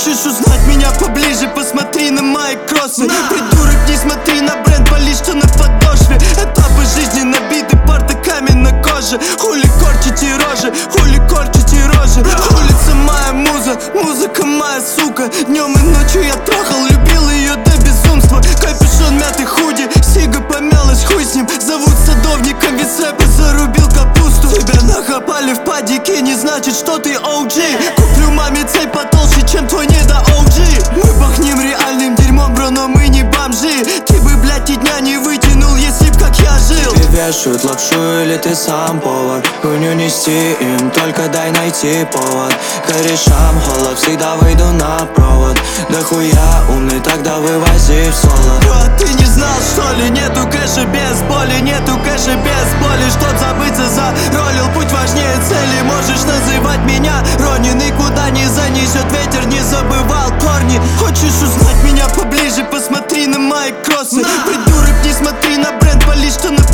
Хочешь узнать меня поближе, посмотри на мои кроссы. Придурок, не смотри на бренд, вали, что на подошве. Этапы жизни набиты бардаками на коже. Хули корчите рожи, хули корчите рожи. Улица моя муза, музыка моя сука. Днем и ночью я трахал, любил ее до безумства. Капюшон, мятый худи, сига помялась, хуй с ним. Зовут садовником, весь рэпер зарубил капусту. Тебя нахапали в падике, не значит, что ты OG. Куплю маме цепь потолще, чем твой недо-OG. Мы пахнем реальным дерьмом, бро, но мы не бомжи. Ты бы, блядь, и дня не вытянул, если б как я жил. Тебе вешают лапшу или ты сам повар? Хуйню нести им, только дай найти повод. Корешам холод, всегда выйду на провод. Да хуя умный, тогда вывози в соло. Бро, ты не знал, что ли? Нету кэша без боли, нету кэша без боли. Чтоб забыться, заролил, путь важнее цели. Можешь называть меня Ронин, и куда не занесет ветер, не забывал корни. Хочешь узнать меня поближе, посмотри на мои кроссы. Придурок, не смотри на бренд, вали, что на